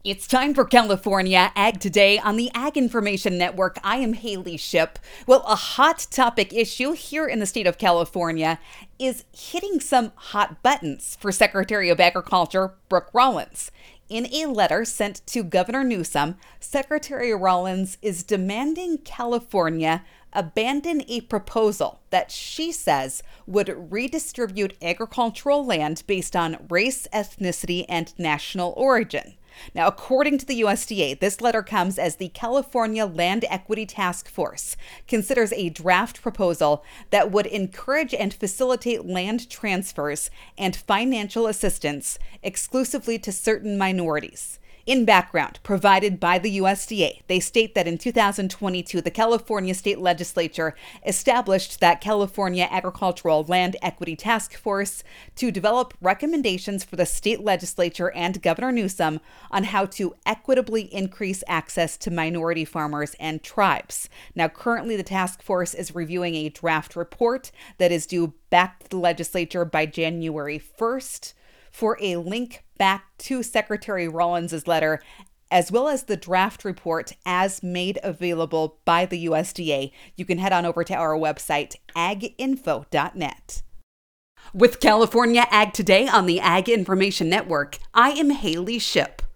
It's time for California Ag Today on the Ag Information Network. I am Haley Ship. Well, a hot topic issue here in the state of California is hitting some hot buttons for Secretary of Agriculture Brooke Rollins. In a letter sent to Governor Newsom, Secretary Rollins is demanding California abandon a proposal that she says would redistribute agricultural land based on race, ethnicity, and national origin. Now, according to the USDA, this letter comes as the California Land Equity Task Force considers a draft proposal that would encourage and facilitate land transfers and financial assistance exclusively to certain minorities. In background provided by the USDA, they state that in 2022, the California State Legislature established that California Agricultural Land Equity Task Force to develop recommendations for the state legislature and Governor Newsom on how to equitably increase access to minority farmers and tribes. Now, currently, the task force is reviewing a draft report that is due back to the legislature by January 1st. For a link back to Secretary Rollins' letter, as well as the draft report as made available by the USDA, you can head on over to our website, aginfo.net. With California Ag Today on the Ag Information Network, I am Haley Ship.